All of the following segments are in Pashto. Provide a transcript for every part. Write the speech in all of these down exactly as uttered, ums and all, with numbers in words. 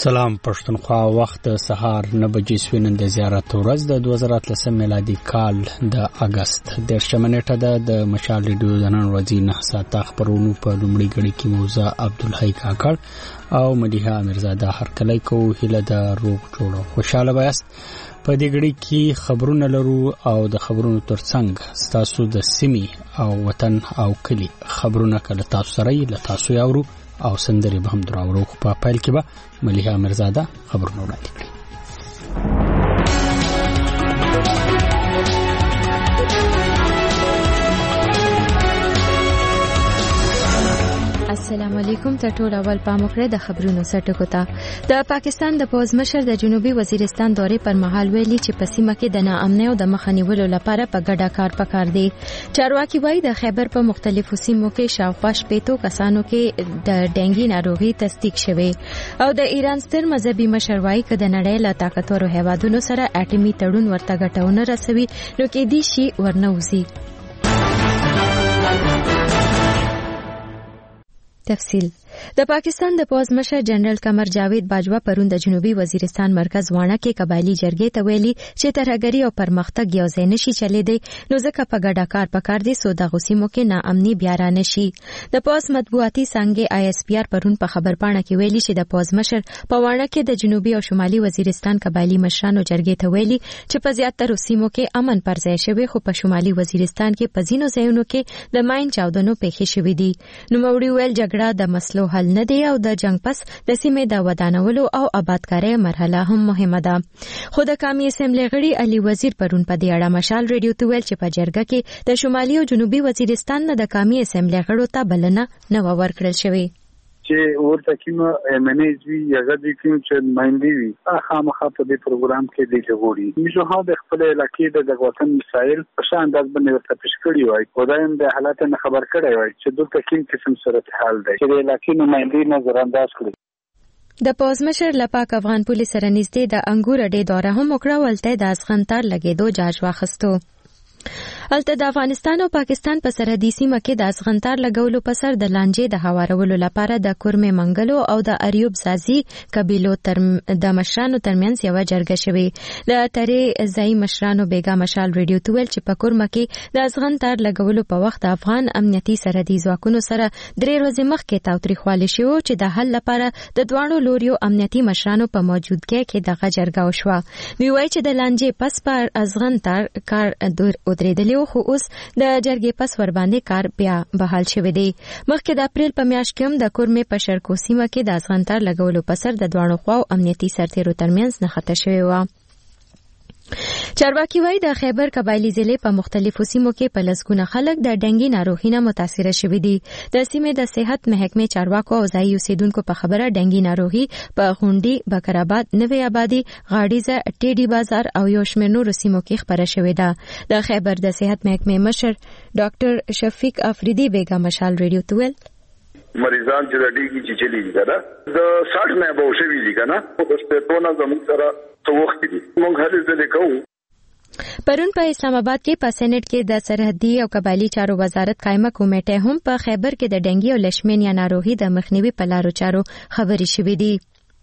سلام پښتونخوا. وخت سهار نه بجې شوې. نن د زیارت ورځ د دوه زره اتلسم میلادي کال د اگست دېرشمه نیټه ده. د مشال ریډیو د نن ورځې نه ساعته خبرونو په لومړي غړي کې موزه عبدالحی کاکړ او مدیحه امیرزاده هرکلی کوو. هیله د روغ جوړ خوشاله بایاست. په دې غړي کې خبرونه لرو او د خبرونو ترڅنګ ستاسو د سیمې او وطن او کلی خبرونه کله تاسو سره له تاسو یاورو او سندري به هم دراوړو. په پایل کې به ملیحه امیرزاده خبرونه وړاندې کړي. السلام علیکم. ته ټول اول پام وکړئ د خبرونو سرټکو ته. د پاکستان د پوز مشر د جنوبي وزیرستان دورې پر مهال ویلي چې په سیمه کې د ناامنۍ او د مخنیولو لپاره په ګډه کار پکار دی. چارواکي وایي د خیبر په مختلفو سیمو کې شاوخوا شپېتو کسانو کې د ډنګي ناروغي تصدیق شوې او د ایران ستر مذهبي مشر وایي چې د نړۍ له طاقتورو هیوادونو سره اټومي تړون ورته ګټونه رسوي نو کې دي شي ورنوزي. تفصیل. د پاکستان د پوز مشر جنرال قمر جاوید باجوا پرون د جنوبي وزیرستان مرکز وانه کې قبایلی جرګې ته ویلي چې ترهګري او پرمختګ یو ځای نشي چلیدي نو ځکه په ګډه کار پکار دي سو د غوسیمو کې ناامني بیا را نشي. د پوز مطبوعاتي څنګه آی اس پی آر پرون په خبرپاڼه کې ویلي چې د پوز مشر په وانه کې د جنوبي او شمالي وزیرستان قبایلی مشرانو جرګې ته ویلي چې په زیاتره سیمو کې امن پر ځای شوی خو په شمالي وزیرستان کې په ځینو ځایونو کې د ماین چاودنو پیښې شوې دي. نو موري ویل جګړه د مسلو حل نه دی او د جنگ پس د سیمې د ودانولو او آبادکارۍ مرحله هم مهمه ده. خو د قومي اسمبلی غړي علي وزیر پرون په دې اړه مشال ریډیو ته ویل چې په جرګه کې د شمالي او جنوبي وزیرستان نه د قومي اسمبلی غړو ته بلنه نه ورکړل شوې چې ورته کیمه منیجوي هغه د کوم چې مایندې وي خامخا په دې پروګرام کې دی جوړي میشو ها د خپل علاقې د وطن مسایل په شان انداز باندې ورته پیش کړی وای او دایم د حالات نه خبر کړی وای چې دلته کوم قسم صورتحال دی چې د علاقې نمائندې نظر انداز کړي. د پوز مشر لپاک افغان پولیس سره نږدې د انګور اډې دوره هم وکړه ولته د اسغنتار لګېدو جاج واخستو. الته د افغانستان او پاکستان په سرحدي سیمه کې د اسغنتار لګولو په سر د لانجې د هوارولو لپاره د کورمه منګلو او د اریوب زازي قبيلو تر د مشرانو ترمنځ یو جرګه شوې. د ترې ځای مشرانو بیګا مشال ریډیو ته ویل چې په کورمه کې د اسغنتار لګولو په وخت افغان امنیتي سرحدي ځواکونو سره درې ورځې مخکې تاوتریخوالی شو چې د حل لپاره د دوانو لوريو امنیتي مشرانو په موجودګۍ کې دغه جرګه وشوه. دوی وایي چې د لانجې پس پر اسغنتار کار دور درېدلی خو اوس د جرګې پس ور باندې کار بیا بحال شوی دی. مخکې د اپریل په میاشت کې هم د کورمې په شرقو سیمه کې د اسغنتار لګولو په سر د دوانو خواو امنیتي سرتیرو ترمنځ نښته شوې وه. چارواکي وایي د خیبر قبایلی ضلع په مختلفو سیمو کې په لسګونه خلک د ډنګي ناروغي نه متاثره شوي دي. د سیمې د صحت محکمې چارواکو او ځایي اوسیدونکو په خبره ډنګي ناروغي په غونډي، بکرآباد، نوی آبادي، غاړیزه، ټیډي بازار او یو شمېر نورو سیمو کې خبره شوې ده. د خیبر د صحت محکمې مشر ډاکټر شفیق افریدي بیګا مشال ریډیو ته ویل مریضان چې د ډیګي چې چلی دي کنه د ساઠ نه به شوي دي کنه په سپېټونه زموږ سره څو وخت دي موږ هلي ځلې کوو. پرون په اسلام آباد کې په سېنات کې د سرحدي او قبایلی چارو وزارت قائمه کمیټه هم په خیبر کې د ډنګي او لشمینیا ناروغي د مخنیوي په لارو چارو خبرې شوې دي.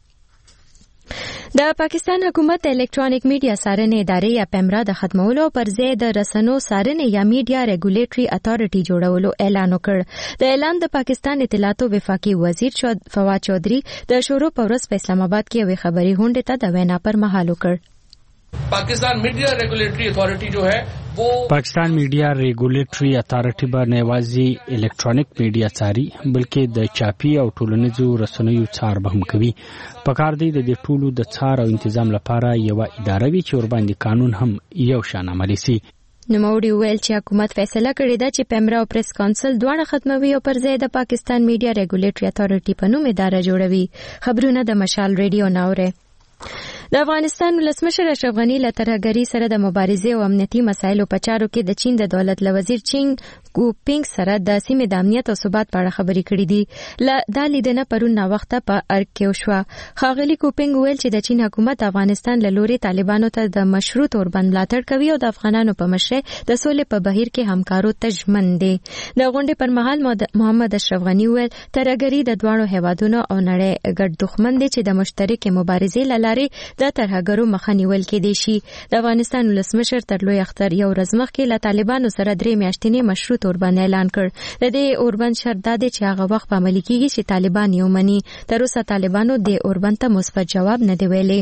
د پاکستان حکومت الکترونیک میډیا څارنې ادارې یا پیمرا د ختمولو پر ځای د رسنو څارنې یا میډیا ریګولیټري اتارټي جوړولو اعلان وکړ. د اعلان د پاکستان اطلاعات او وفاقي وزیر فواد چودھری د شروع په ورځ په اسلام آباد کې یوې خبري غونډې ته د وینا پر مهال وکړ. Pakistan media regulatory authority जो है वो पाकिस्तान मीडिया रेगुलेटरी अथॉरिटी به نوازي الکترونیک میډیا څاري بلکې د چاپی او ټولنیزو رسنیو څار به هم کوي. پکار دی د دې ټولو د څار او تنظیم لپاره یو اداره وي چې ور باندې قانون هم یو شان عملي شي. نوموړي ویل چې حکومت فیصله کړې ده چې پیمرا او پریس کونسل دواړه ختموي او پر ځای د پاکستان میډیا ریګولیټري اتھارټي په نوم اداره جوړوي. خبرونه د مشال ریډیو ناوره. د افغانستان ولسمشر اشرف غنی له ترهګرۍ سره د مبارزې او امنیتي مسایلو په چارو کې د چین د دولت له وزیر چینګ کوپینګ سره د سیمې د امنیت او ثبات په اړه خبرې کړې دي. ل دا لیدنه پرون نا وخته په ارګ کې وشوه. خاغلی کوپینګ ویل چې د چین حکومت افغانستان له لوري طالبانو ته د مشروط اوربند ملاتړ کوي او د افغانانو په مشرۍ د سولې په بهیر کې همکارو ته ژمن دي. د غونډې پر مهال محمد اشرف غنی ویل ترهګري د دواړو هیوادونو او نړۍ ګډ دښمن دي چې د مشترکې مبارزې له لارې د ترهګرو مخه نیول کېدای شي. د افغانستان ولسمشر تر لوی اختر یو ورځ مخکې له طالبانو سره درې میاشتې مشروط اوربند اعلان کړ. د دې اوربند شرط دا دی چې هغه وخت په عملي کېږي چې طالبان یې ومني. تر اوسه طالبانو د اوربند ته مثبت جواب نه دی ویلی.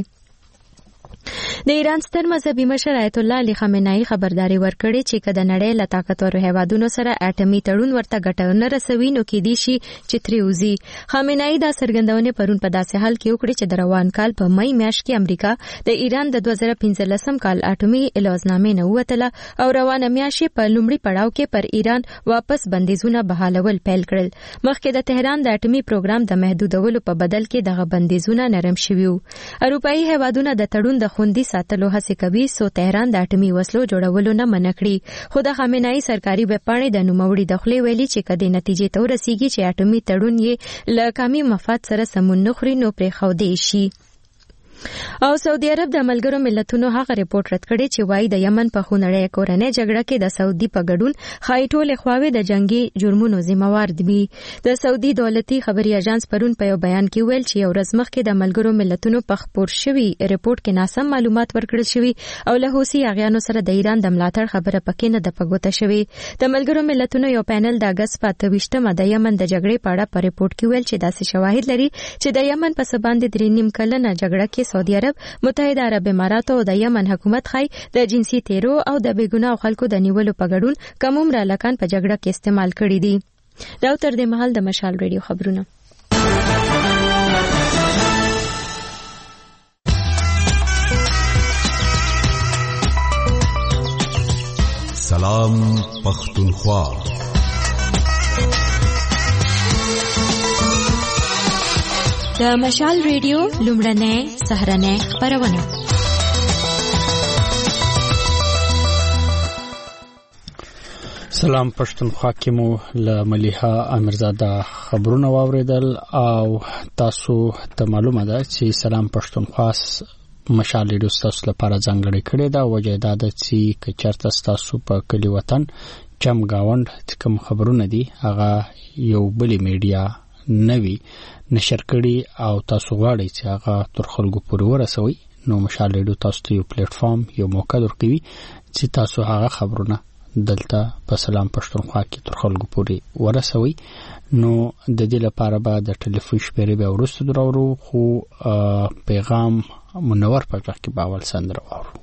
د ایران ستر مذهبي مشر آیت الله علی خامنه‌ای خبرداري ورکړې چې کله نړۍ له طاقتورو هیوادونو سره اټومي تړون ورته ګټه نه رسوي نو کې دي شي چې تری وزي. خامنه‌ای دا څرګندونه پرون په داسې حال کې وکړه چې د روان کال په مې میاشت کې امریکا د ایران د دوه زره پنځلسم کال اټومي اعلاظنامې نه ووتله او روانه میاشت په لومړي پړاو کې پر ایران واپس بندیزونه بحالول پیل کړل. مخکې د تهران د اټومي پروګرام د محدودولو په بدل کې دغه بندیزونه نرم شوي وو. اروپایي هیوادونه د تړون د خوندي ساتلو هڅه کوي سو تهران د اټومي وسلو جوړولو نه منع کړي. خو د خامنه‌ای سرکاري ویبپاڼې د نوموړي د خولې ویلي چې کله نتیجې ته ورسیږي چې اټومي تړون یې له قومي مفاد سره سمون نه خوري نو پرې خودي شي. او سعودي عرب د ملګرو ملتونو هغه ریپورت رد کړی چې وایي د یمن په خونړۍ کورنۍ جګړه کې د سعودي په ګډون خای ټول خواوې د جنگي جرمونو ذمہوار دي. د سعودي دولتي خبري اژانس پرون په یو بیان کې ویل چې یو ورځ مخکې د ملګرو ملتونو په خبر شوی ریپورت کې ناسم معلومات ورکړل شوی او له حوثي اغیانو سره د ایران د ملاتړ خبره پکې نه د پګوته شوی. د ملګرو ملتونو یو پینل د اگست په اته ویشتمه د یمن د جګړې په اړه په ریپورت کې ویل چې داسې شواهد لري چې د یمن په سباندې درې نیم کلنه جګړه کې سعودي عرب، متحده عرب امارات او د یمن حکومت خای د جنسي تیرو او د بیګناه خلکو د نیولو په ګډون کوم را لکان په جګړه کې استعمال کړي دي. دا تر دې مهال د مشال ریډیو خبرونه. سلام پختونخوا. د مشال ریډیو لومړنۍ سهرنۍ خبرونه. سلام پښتونخوا کې مو له مليحه امیرزاده خبرونه واوریدل او تاسو ته معلومه ده چې سلام پښتونخوا مشال ریډیو تاسو لپاره ځانګړې کړې ده. وجه دا ده چې کچرته تاسو په کلی وطن چم گاوند کوم خبرونه دي هغه یو بلی میډیا نوی نشر کړي او تاسو غواړئ چې هغه تر خلکو پورې ورسوي نو مشال ریډیو تاسو ته یو پلیټ فارم یو موقع درکوي چې تاسو هغه خبرونه دلته په سلام پښتونخوا کې تر خلکو پورې ورسوي. نو د دې لپاره به د ټلیفون شمیرې به ورسته درورو خو پیغام منور په ځکه کې باول سندره وورو.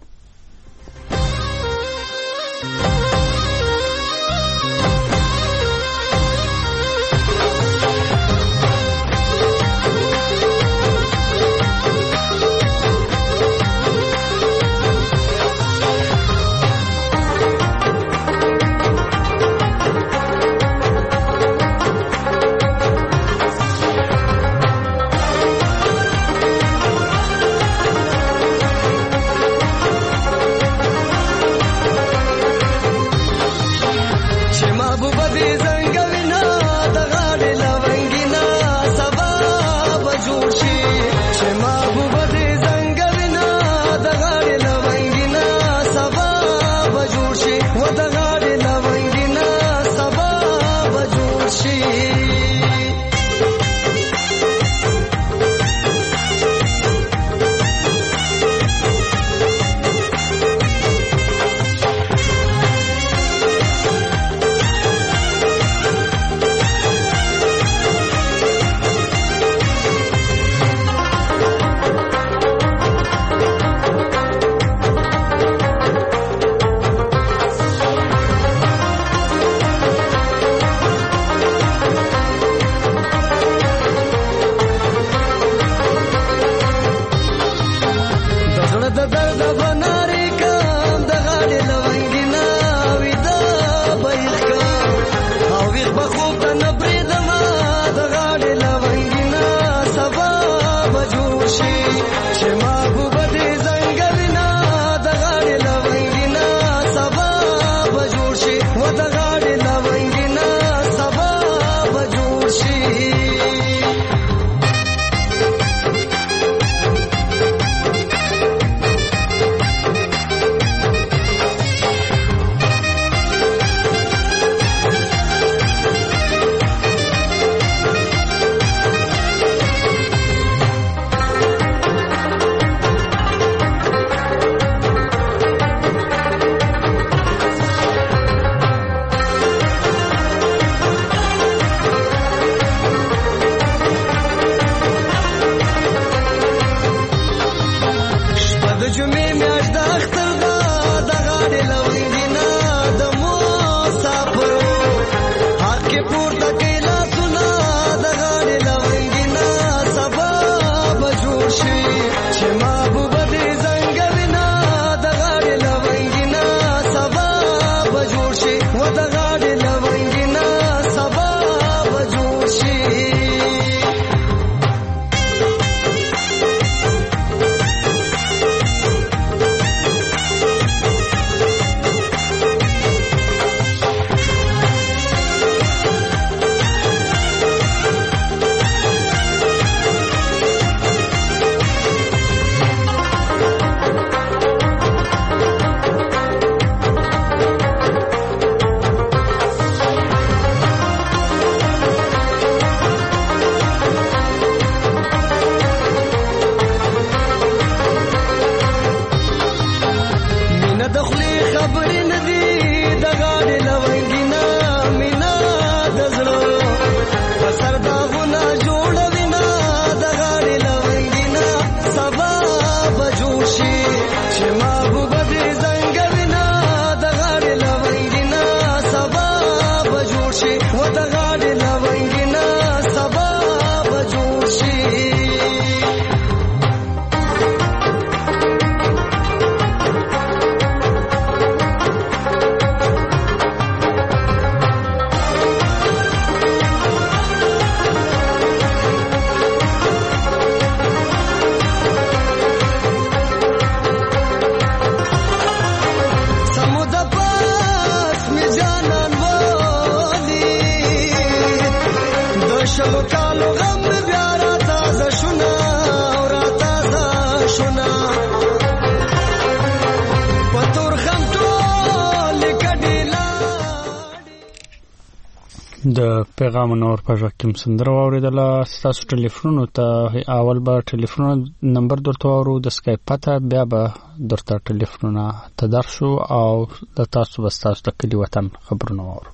د پیغام نور په ځکه سندره اوریدله. تاسو ټلیفون ته اول به ټلیفون نمبر درته ورو د اسکایپ پته، بیا به درته ټلیفون ته درشو او د تاسو بس تاسو د کلی وطن خبرونه ورو.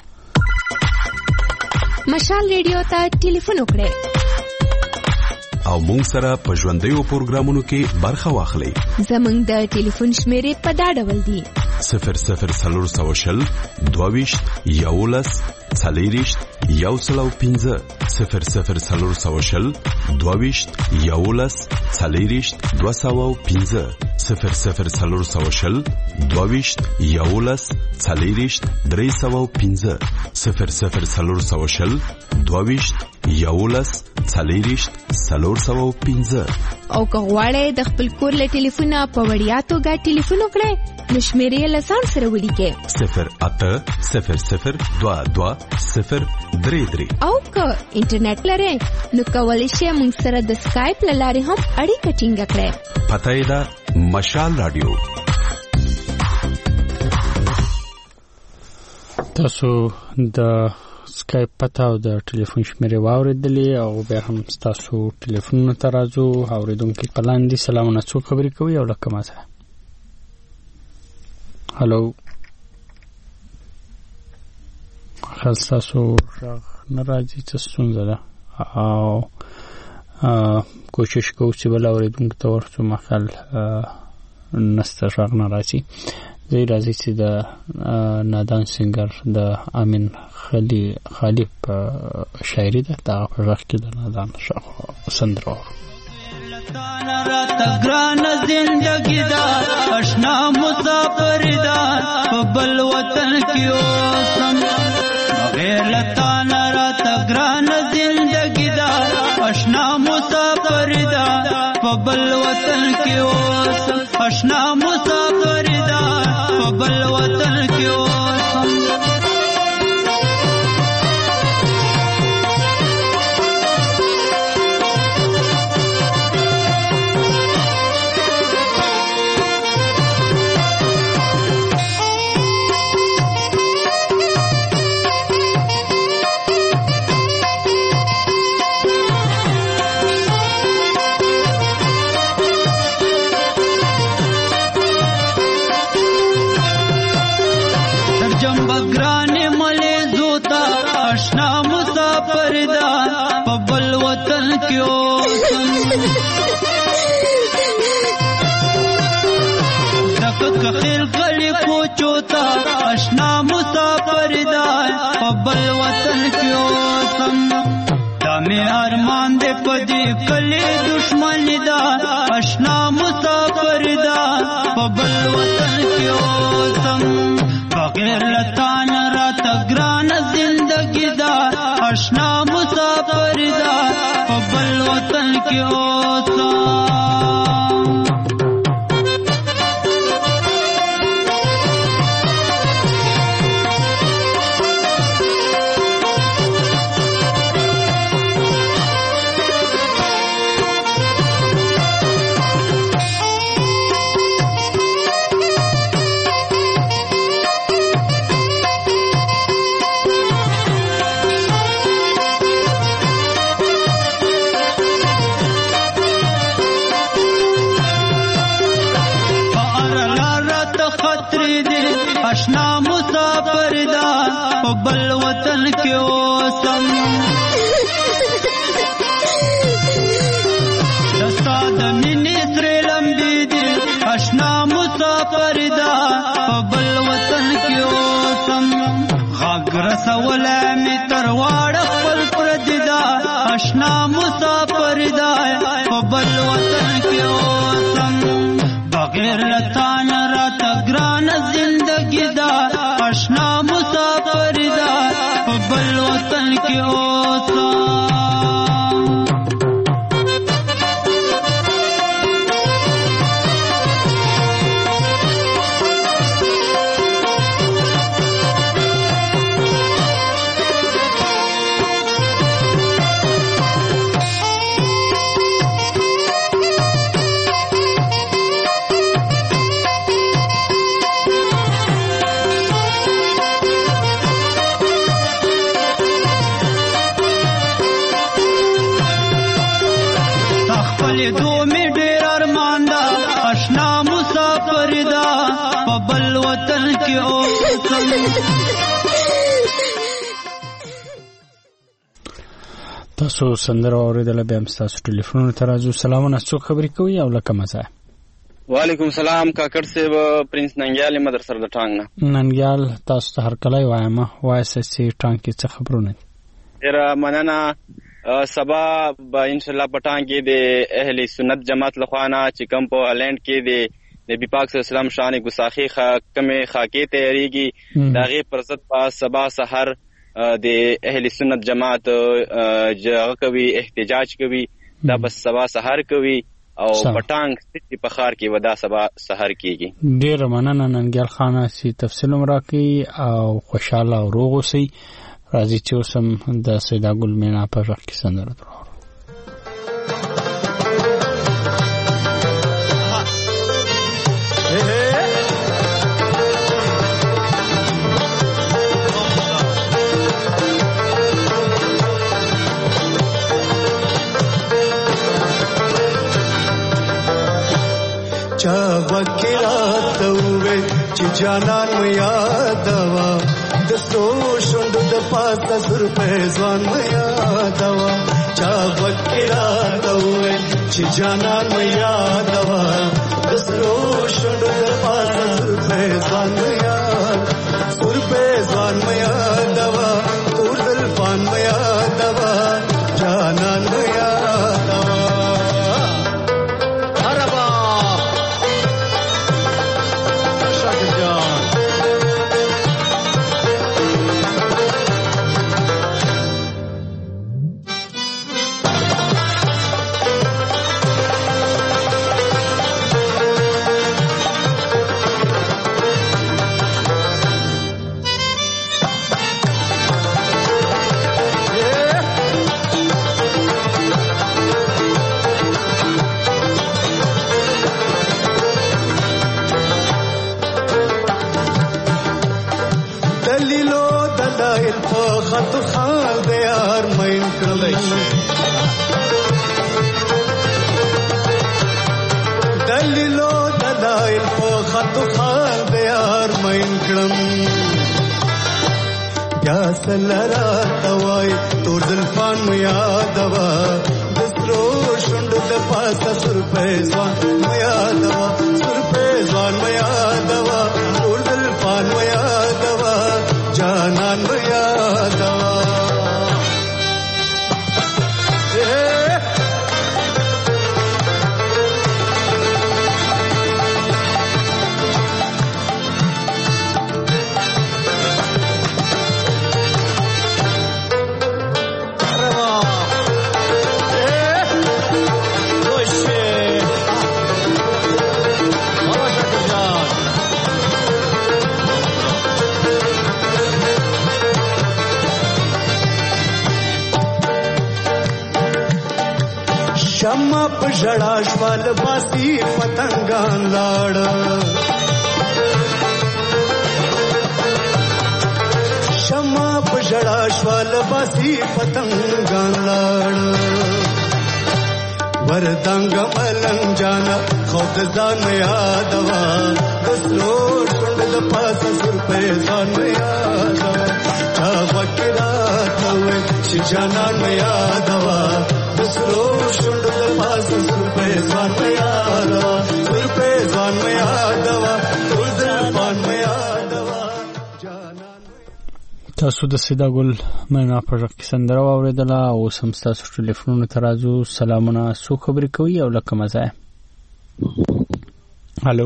مشال ریډیو ته ټلیفون وکړئ او مونږ سره په ژوندیو پروګرامونو کې برخه واخلئ. زمونږ د ټلیفون شمیرې په دا ډول دي: صفر صفر څلور سوه شل دوهویشت یولس څلېرویشت یو سل او پنځه صفر صفر څلور سوه شل دوهویشت یولس څلېرویشت دوه سوه او پنځه صفر صفر څلور سوه شل دوهویشت یولس څلېرویشت درې سوه او پنځه صفر صفر څلور سوه شل دوهویشت یولس څلېرویشت څلور سوه او پنځه. او که غواړئ د خپل کور له ټلیفونه په وړیا توګه ټلیفون وکړئ نو شمیرې له ځان سره ولیکئ: صفر اته صفر صفر دوه دوه صفر درې درې. او که انټرنیټ لرئ نو کولی شئ موږ سره د سکایپ له لارې هم اړیکه ټینګه کړئ. پته یې ده مشال رادیو. تاسو د سکایپ پته او د ټلیفون شمیرې واوریدلې او بیا هم تاسو ټلیفونونو ته راځو. اوریدونکي پلان دي. سلامونه، څوک خبرې کوي او لکه ما سره؟ هلو، خل تاسو غږ نه راځي، څه ستونزه ده؟ او کوشش کوو چې بل اوریدونکي ته ورسو، مخل نسته غږ نه راځي. زه راځي چې د نادان سنگر د امین خلی خالی په شاعري ده، دا په غږ کې د نادان سندره لتانا را تگران زندگی دا اشنا مسافر دا بل وطن کی اوسم بغیر لتانا را تگران زندگی دا اشنا مسافر دا بل وطن کی اوسم اشنا مسافر دا بل وطن کی اوسم. تک خیل کلی کوچو تا آشنا مسافر دا بل وطن کی اوسم دا می ارمان دے پدی کلی دشمن دا آشنا مسافر دا بل وطن کی اوسم بغیر لتان رات گران زندگی دا آشنا مسافر دا بل وطن کی اوسم آشنا مسافر دا بل وطن کی اوسم دستا د مینې سره لمبي دي آشنا مسافر دا بل وطن کی اوسم غږ رسوله مې تر واړه خپل پردي دا آشنا مسافر دا بل وطن کی اوسم بغیر لتان رات ګران زندگی دا آشنا مسافر دا بل وطن کی اوسم دو می ډیر ارمان دا آشنا مسافر دا بل وطن کی اوسم تاسو سندره اوریدل به هم تاسو ټلیفون ته راځو سلامونه څوک خبرې کوي او لکه مزه وعلیکم سلام کاکړ صاحب پرنس ننګیال مدرسه د ټانګ نه ننګیال تاسو ته هر کله وایم وایس سي ټانګ کې څه خبرونه ډیر مننه سبا با ان شاء الله پټان کې د اهل سنت جماعت لخوانا چې کوم په هالند کې د نبی پاک صلی الله علیه وسلم شان ګساخی کمه خاکې تیاریږي داغه پرست په سبا سحر د اهل سنت جماعت جګه کوي احتجاج کوي دا بس سبا سحر کوي او پټانګ سټي په خار کې ودا سبا سحر کیږي ډیر مننه ننګیال خانه سي تفصیل مراکي او خوشاله او روغ اوسئ راځي چې اوسم د سیدا ګل مینا په ځخ کې سندره درو چا وکرات وې چې جانان مې یادوا د سو شوند د پاسه سر په ځوان مې یادوا چا وکرات وې چې جانان مې یادوا د سو شوند د پاسه سر په ځوان مې یادوا سر په ځوان مې یادوا تور دل پان مې یادوا جانان مې یادوا خط خال دے یار مین کړلای دلیلو دلایل په خط خال دے یار مین کړم یا سلرا توای تور زلفان مې یادوا دسترو شوند د پاسه سر په ځوان مې یادوا سر په ځوان مې یادوا ټول زلفان مې یادوا جانان مې یادوا شمع په ژړا شوال باسي پتنګان لاړ شمع په ژړا شوال باسي پتنګان لاړ وردنګ ملنګ جانا خود ځان یادوا د سلوړ څنډ د پاسه سر په ځان یادوا چا وکړات نو چې جانان یادوا د سلوړ څنډ د پاسه سر په ځان یادوا سر په ځان یادوا ټول ځان یادوا جانان تاسو د سیدا ګل مېنا پر کې سندره واوریدله او سم تاسو ټلیفونونو ترازو سلامونه سو خبرې کوي او لکه مزه هالو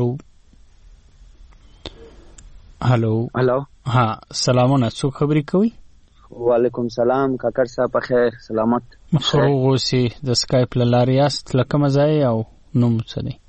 هالو هالو ها سلامونه سو خبرې کوي وعلیکم سلام کاکر صاحب په خیر سلامت مخروغ اوسې د سکایپ لارې است لکه مزه او نوم څه دی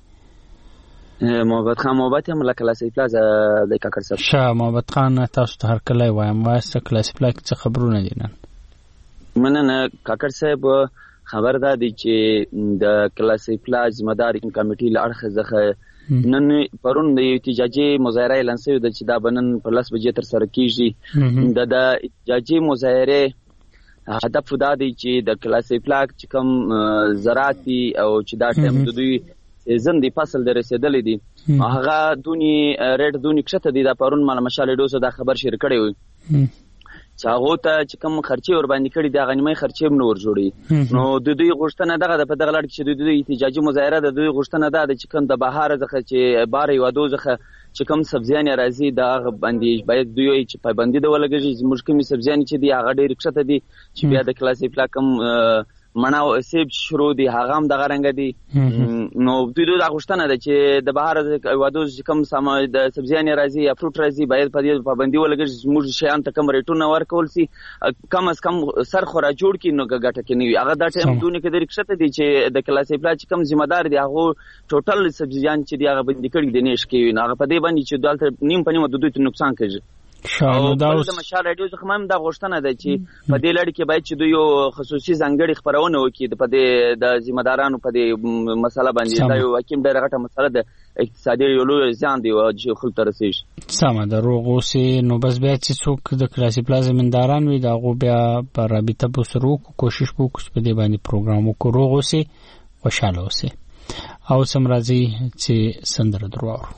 محبت خان محبت هم لکه کلاسیک پلاز د کاکر صاحب شاه محبت خان تاسو ته هر کله وایم واسه کلاسیک پلاز څه خبرونه دي نن مننه کاکر صاحب خبر ده دی چې د کلاسیک پلاز مدار کمیټې لړخ زخه نن پرون د احتجاجي مظاهره اعلان شوی د چې دا بنن په لاس بجې تر سره کیږي د د احتجاجي مظاهره هدف دا دی چې د کلاسیک پلاز چې کوم زراعتي او چې دا ټیم د دوی زندې فصل در رسیدلې دي هغه دونی ریټ دونی کښته دي دا پرون مال مشال ډوسه دا خبر شیر کړی وي چې هغه ته چې کوم خرچي ور باندې کړی دا غنیمه خرچي هم نور جوړي نو د دوی غوښتنه دغه د په دغه لړ کې د دوی احتجاجي مظاهره د دوی غوښتنه ده چې کوم د بهار ځخه چې بار یو دوزخه چې کوم سبزیان راځي دا باندې باید دوی چې پابندي د ولګي زموږ کومي سبزیان چې دی هغه ډېر کښته دي چې بیا د کلاسیک پلاکم مناو سیب شروع دي هغه هم دغه رنګ دي نو دوی د غوښتنه ده چې د بهار وادوز کوم سم د سبزیان راځي یا فروټ راځي باید په دې پابندي ولګي زموږ شیان ته کوم ریټونه ورکول سي کم از کم سر خورا جوړ کړي نو ګټه کې نیوي هغه دا ټیم دونه کې د رښتیا دي چې د کلاسیک پلاچ کم ذمہ دار دي هغه ټوټل سبزیان چې دی هغه باندې کړي دي نش کې نه هغه په دې باندې چې دالته نیم په نیمه د دوی ته نقصان کوي شاو دا اوس د مشال رادیو څخه هم دا غوښتنه ده چې په دې لړ کې باید چې دوی یو خصوصي ځانګړي خبرونه وکړي په دې د ذمہ دارانو په دې مسله باندې دا یو حکیم ډېر غټه مسله ده اقتصادي یو لوی زیان دی چې خلک ته رسیږي سمه ده روغ اوسې نو بس بیا چې څوک د کلاسیک پلاز منداران وي دا غو بیا په رابطه په سرو کوشش وکړي په دې باندې پروګرام وکړو روغ اوسې خوشاله اوسې او سم راځي چې سندره درواورو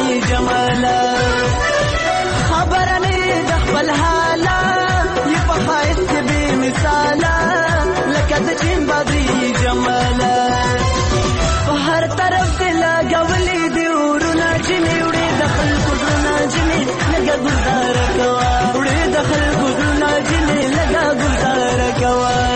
بدري جمالا خبرني دخل حالا يفخايست بمثالا لكد جين بدري جمالا بهر طرف دلا قولي دي ورونا جني وري دخل كدرنا جني لقا قلدار كوا وري دخل كدرنا جني لقا قلدار كوا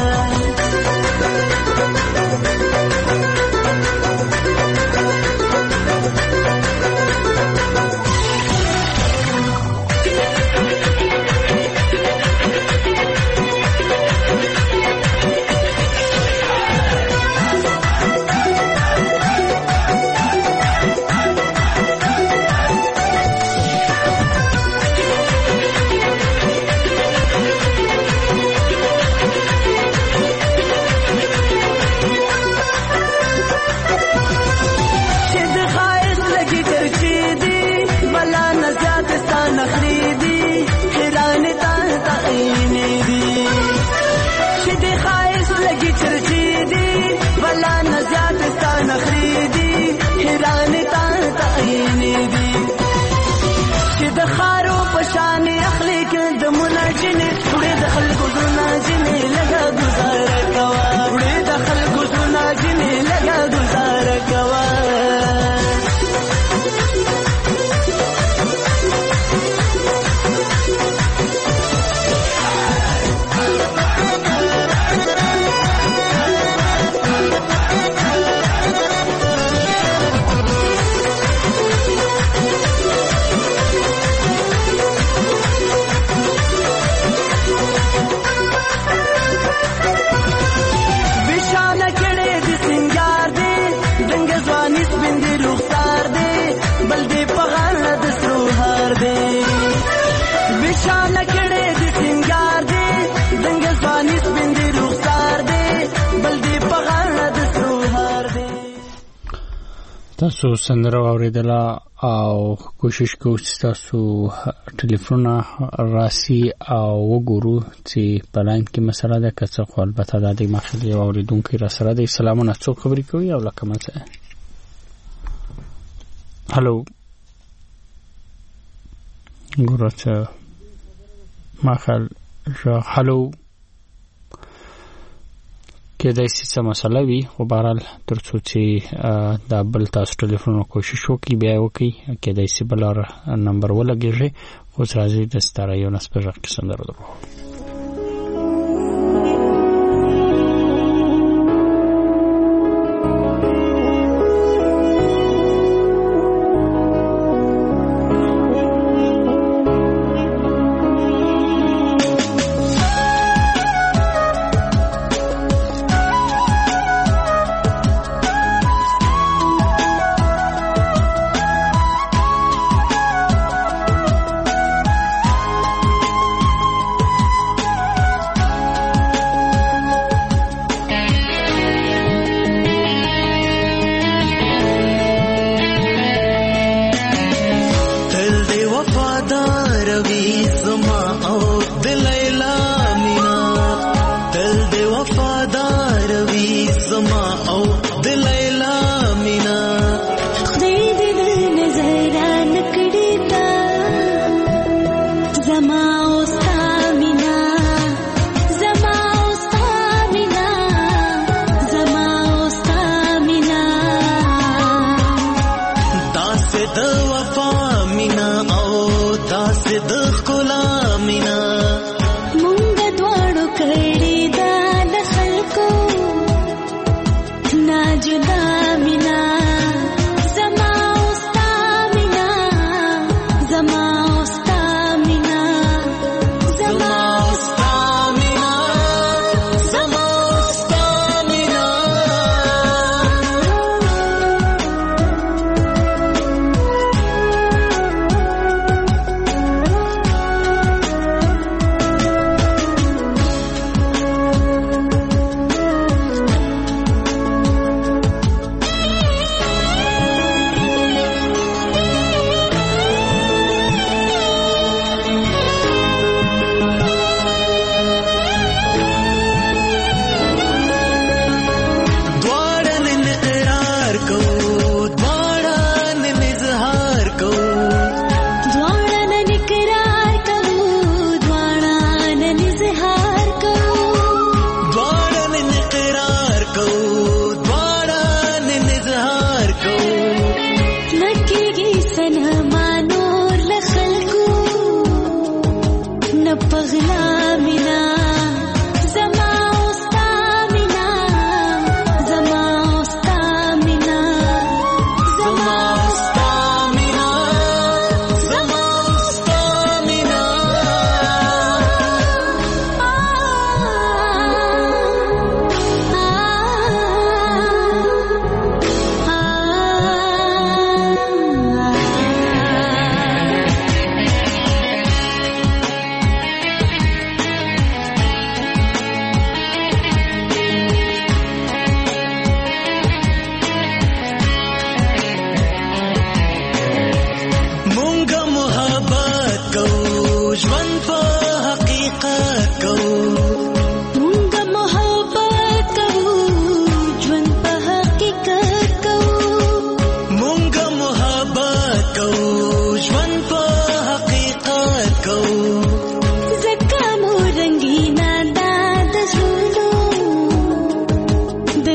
تاسو سندره اوریدله او کوشش کوو چې تاسو ټلیفون راسي او وګورو چې په لاین کې مسله ده که څه خو البته دا د مخې یو اوریدونکی را سره دی. سلامونه، څوک خبرې کوي او له کومه ځایه؟ هلو ګوره چې ما خیال هلو کېدای شي څه مسله وي، خو بهرحال تر څو چې دا بل تاسو ټلیفون کوشش وکړي بیا یې وکړي، کېدای شي بل نمبر ولګېږي. خو اوس راځئ د ستاره یونس په غږ کې سندره درو.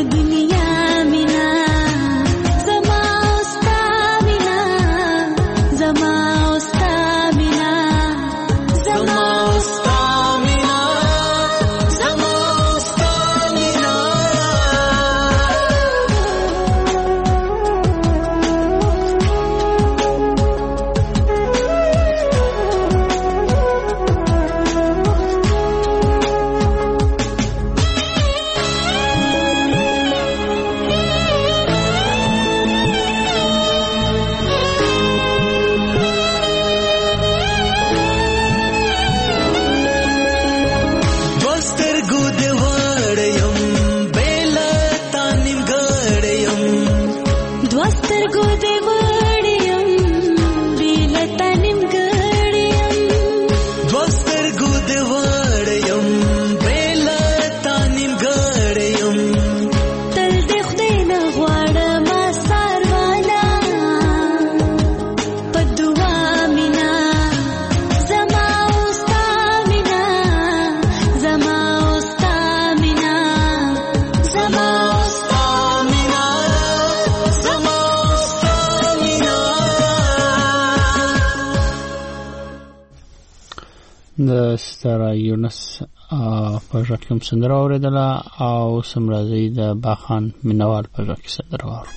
د ستر یونس په ژکم سندره اوریدله او سمرازی د باخان مینوال په ژک سندره واره.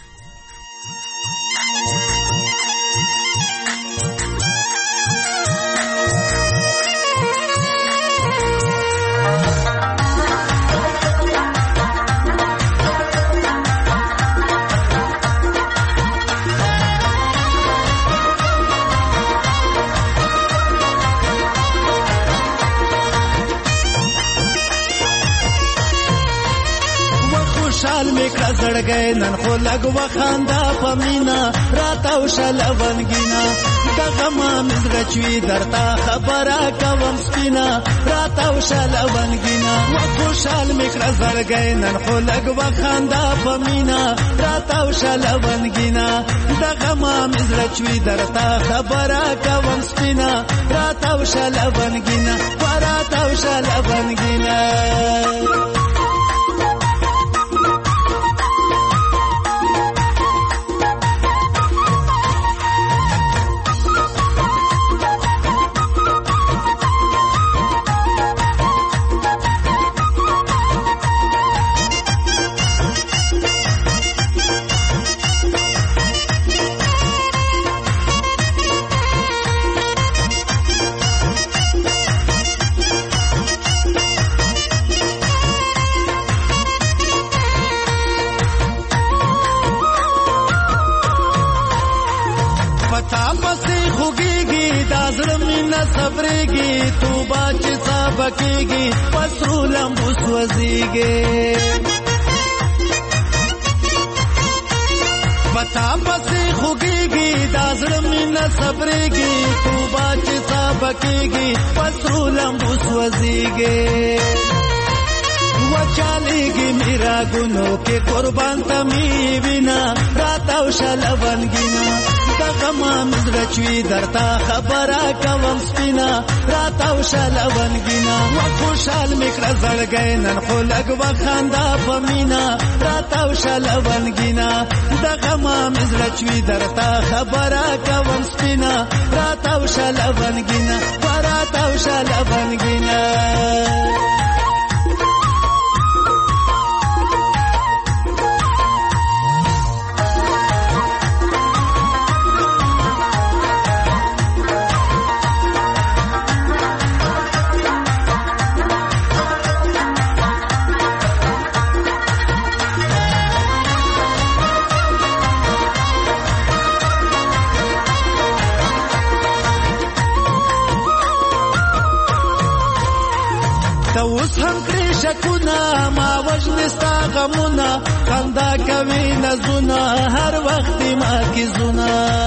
زړګې نن خو لګ وخاندا پمینا راتاو شل ونګینا دغه مزرچوي درتا خبره کوم سپینا راتاو شل ونګینا وخوشال میکړه زړګې نن خو لګ وخاندا پمینا راتاو شل ونګینا دغه مزرچوي درتا خبره کوم سپینا راتاو شل ونګینا راتاو شل ونګینا صبرېږي تو باچ سابقېږي پسرو لمبو سوځېږي پتا پسې خوږېږي دا زړه مینه صبرېږي تو باچ سابقېږي پسرو لمبو سوځېږي وچالیږي میرا ګونو کې قربان ته می وینا راتاو شل ونګینا دغه ما مزرچوي درتا خبره کوم سپینا راتاو شل ونګینا وخوشال میکړه زړګې نن خو لګ وخاندا پمینا راتاو شل ونګینا دغه ما مزرچوي درتا خبره کوم سپینا راتاو شل ونګینا راتاو شل ونګینا اوس هم کړی شکونه ما وجنستا غمونه خندا کوي نزونه هر وخت ما کې زونه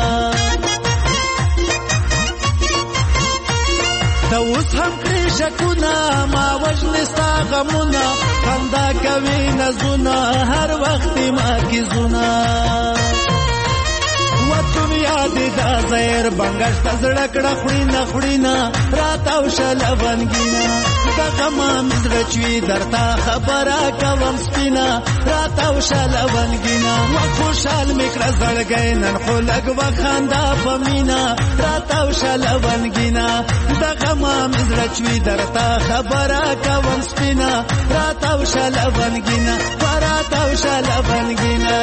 ته اوس هم کړی شکونه ما وجنستا غمونه خندا کوي نزونه هر وخت ما کې زونه و دنیا دې دا زیر بنگش تزړه کړه خړی نه خړی نه راتاو شل ونګینا دغه ما مزرچوي درتا خبره کوم سپینا راتاو شل ونګینا و خوشحال میکړه زړګې نن خو لګ وخاندا پمینا راتاو شل ونګینا دغه ما مزرچوي درتا خبره کوم سپینا راتاو شل ونګینا راتاو شل ونګینا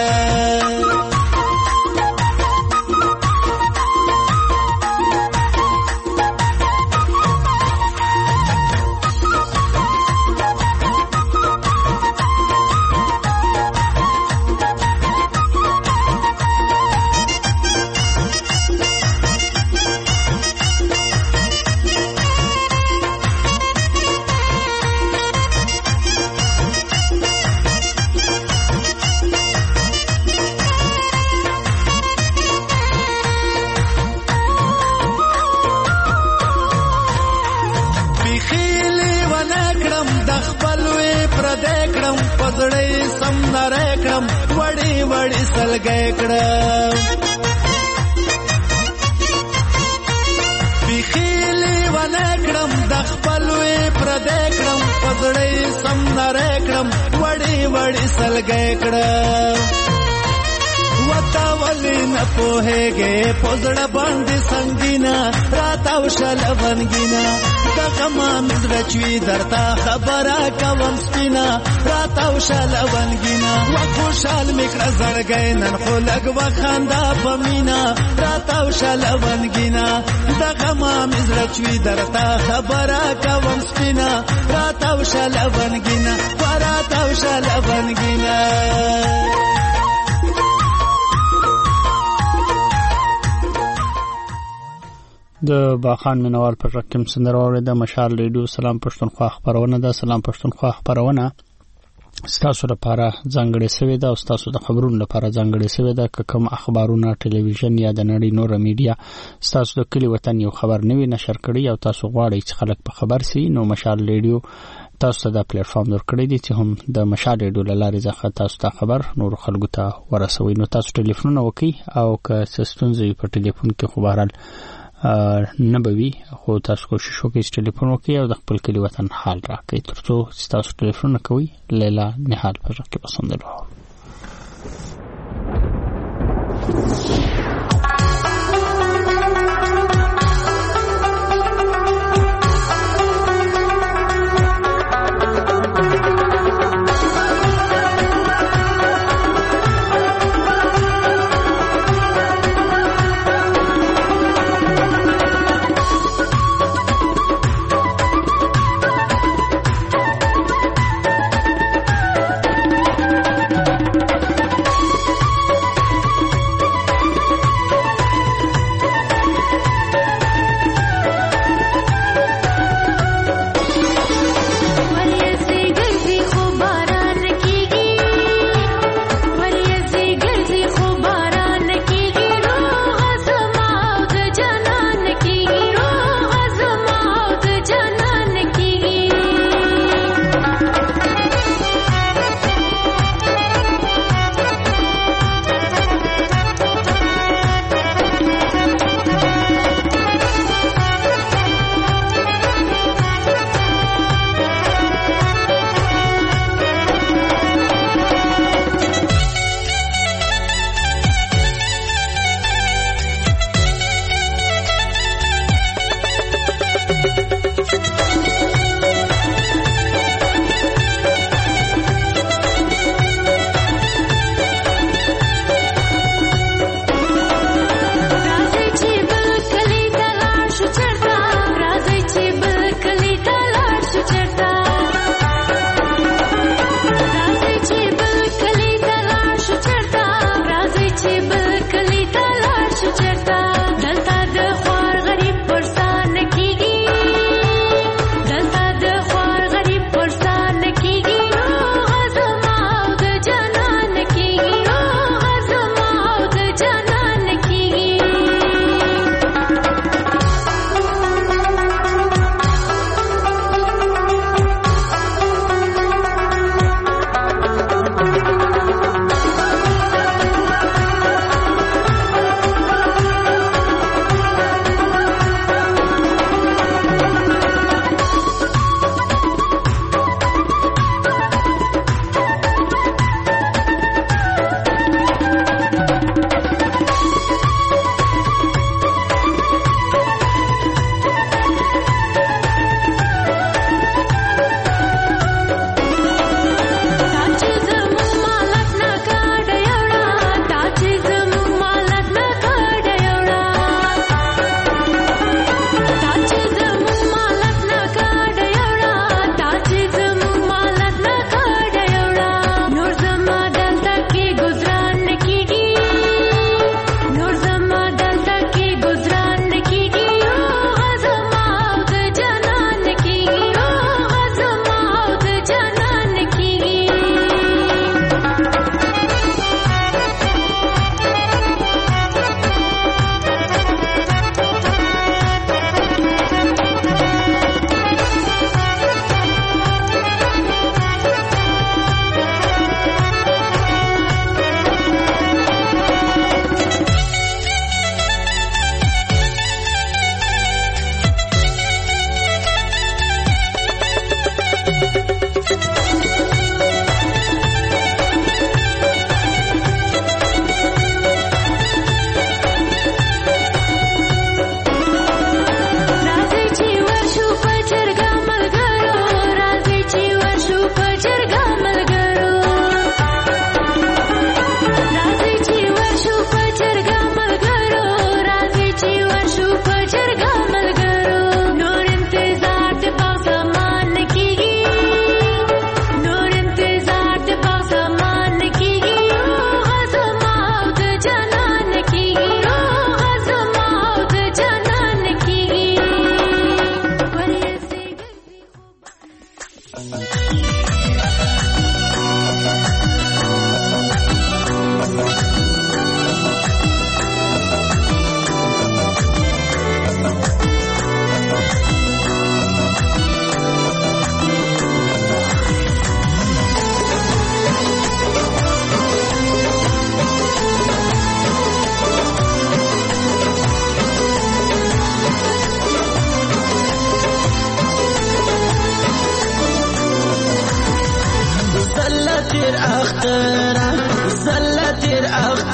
وړي وړي سلګې کړم بخیلی ونه کړم د خپل وی پر دې کړم پزړې سم نره کړم وړي وړي سلګې کړم وتا ولې نه پوهېږې پزړه باندې سنگینا راتاو شل ونګینا دغه ما مزرچوي درتا خبره کوم سپینا راتاو شل ونګینا و خوشحال میکړه زړګې نن خو لګ وخاندا پمینا راتاو شل ونګینا دغه ما مزرچوي درتا خبره کوم سپینا راتاو شل ونګینا راتاو شل ونګینا د باخان منوال پر رقم سندرو د مشال ریډیو سلام پښتونخوا خبرونه ده سلام پښتونخوا خبرونه ستاسو لپاره ځانګړې سوي ده او ستاسو د خبرونو لپاره ځانګړې سوي ده که کوم اخبارونه ټلویزیون یا د نړۍ نور میډیا ستاسو د کلی وطن یو خبر نوي نشر کړي او تاسو غواړئ چې خلک په خبر سي نو مشال ریډیو تاسو ته د پلیټ فارم ورکړی دی چې هم د مشال ریډیو لارې ځخه تاسو ته خبر نور خلکو ته ورسوي نو تاسو ټلیفون وکړئ او که ستونزې په ټلیفون کې خو بهرحال نه بوي خو تاسو کوشش وکړئ چې ټلیفون وکړئ او د خپل کلی وطن حال راکړئ ترڅو تاسو ټلیفون کوئ لیلا نهال پر کې پسند لرو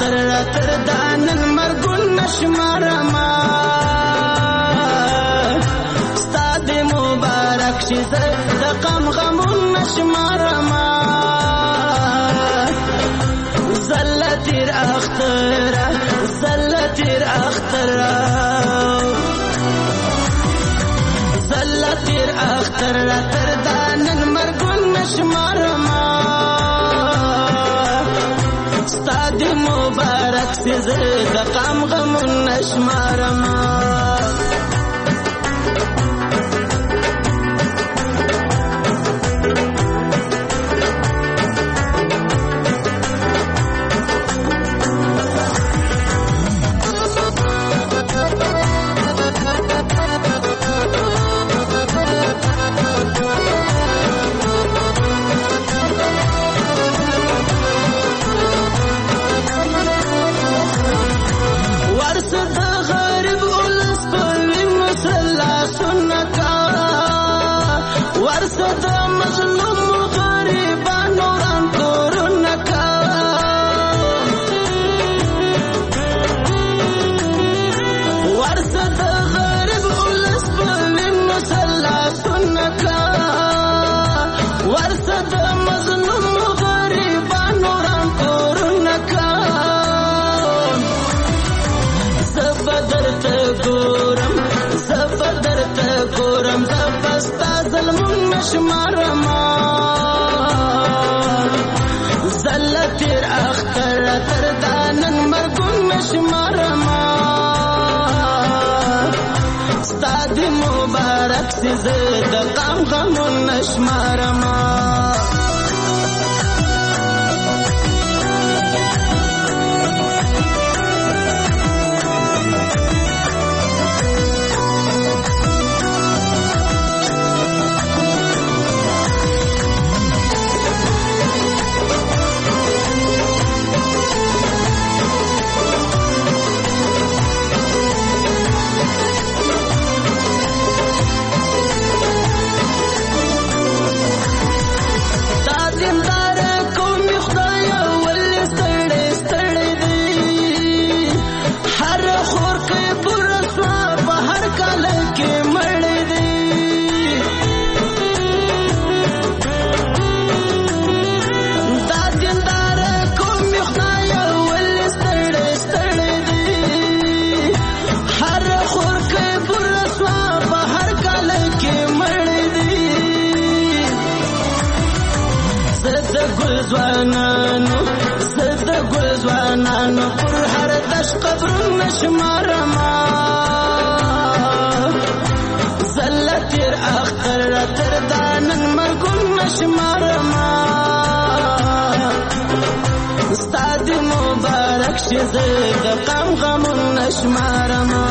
اختر را تر دانن مرګون نشمارما ستاد مبارک شي د غم غمون نشمارما زلتیر اختر زلتیر اختر زلتیر اختر را تر دانن مرګون نشمارما ستاد مبارک سي د غم غمون نشمارما نشمارما زلتیر اختر تر دانن مرګون نشمارما ستاد مبارک سي د غم غمون نشمارما پر هر دش قبر نشمارما زلتیر اختر تر دانن مرګون نشمارما ستاد مبارک شي د غم غمون نشمارما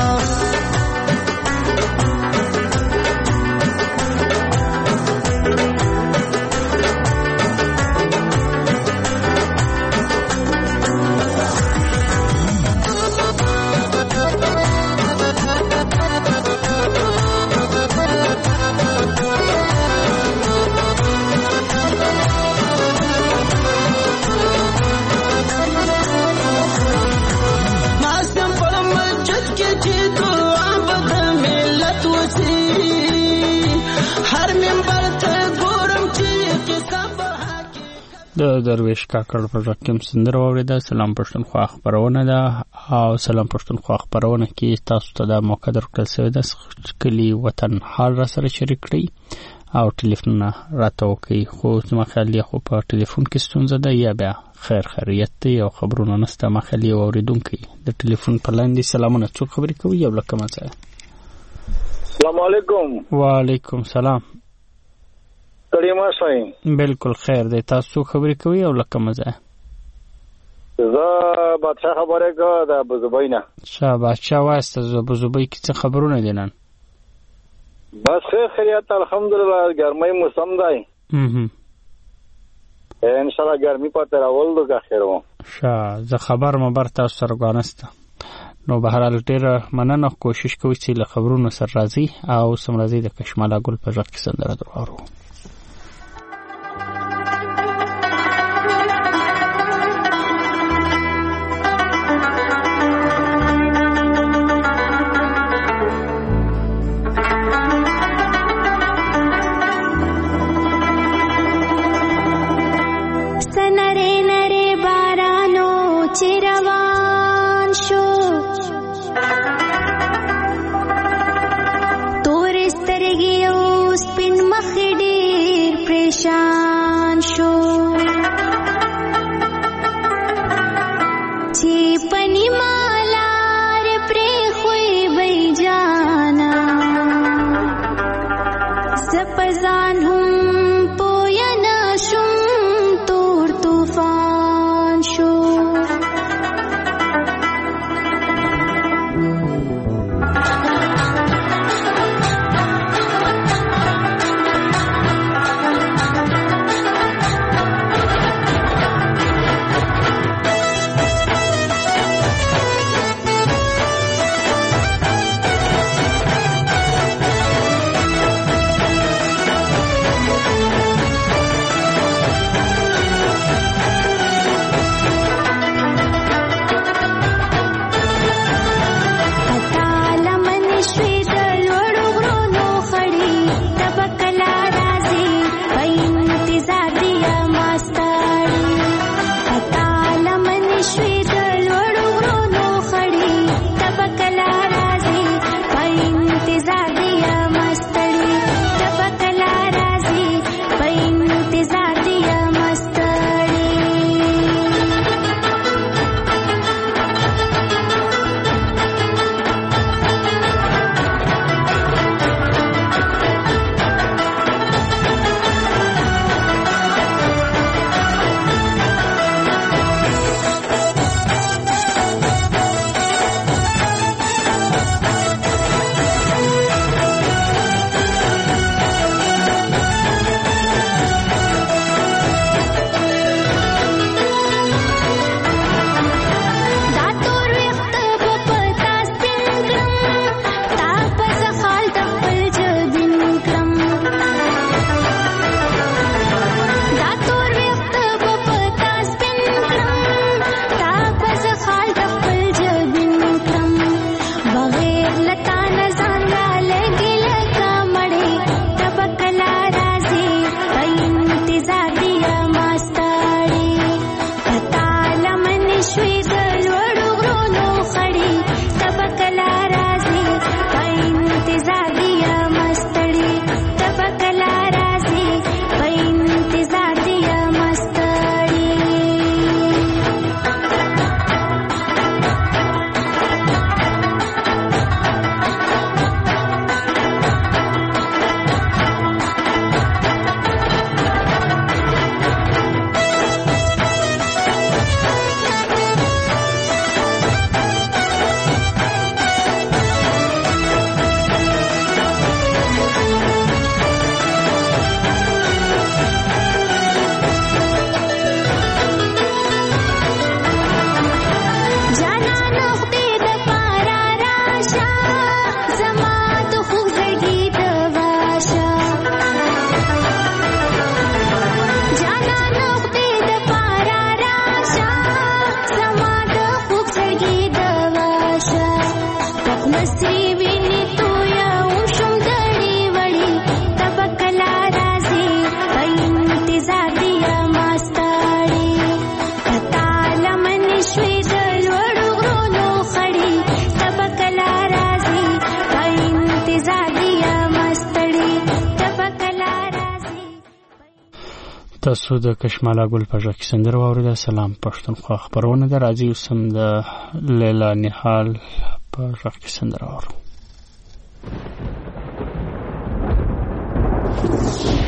د درویش کاکړ په رقم سندره اوریدا. سلام پښتونخوا خبرونه ده او سلام پښتونخوا خبرونه کې تاسو ته د موقع درکړل شوی د کلی وطن حال را سره شریک کړئ او ټلیفون راته وکړئ. خو زما خیال دی خو په ټلیفون کې ستونزه ده یا بیا خیر خیریت دی او خبرونه نسته. ما خیال دی اوریدونکي د ټلیفون په لاندې سلامونه څوک خبرې کوي یو لکه مڅه. السلام علیکم. وعلیکم سلام. کریمه شاین بالکل خیر دی. تاسو خبرې کوي او لکه مزه. زه بادشاہ خبره کوم د ابوظبی نه. شاه بادشاہ واسطه ز ابوظبی کې څه خبرونه دي نن؟ بس خیر خیریت الحمدلله. ګرمۍ موسم دی. هم ان شاء الله ګرمي پته راول دوه خیر و. شاه زه خبر مبر تاسو سره غانسته. نو به هر حال ډیر مننه. کوشش کوئ چې له خبرونو سره راځي او سم راځي د کشماله ګل په ځخ کې سندره درو. پریشان شو چې پنی مالار پرې خوې بې جانا زپزان هم پویا نشم تور طوفان شو تاسو د کشمالا ګل په ژبه کې سندره واورېده. سلام پښتونخوا خبرونه ده. راځي اوس هم د لیلا نهال په ژبه کې سندره واورو.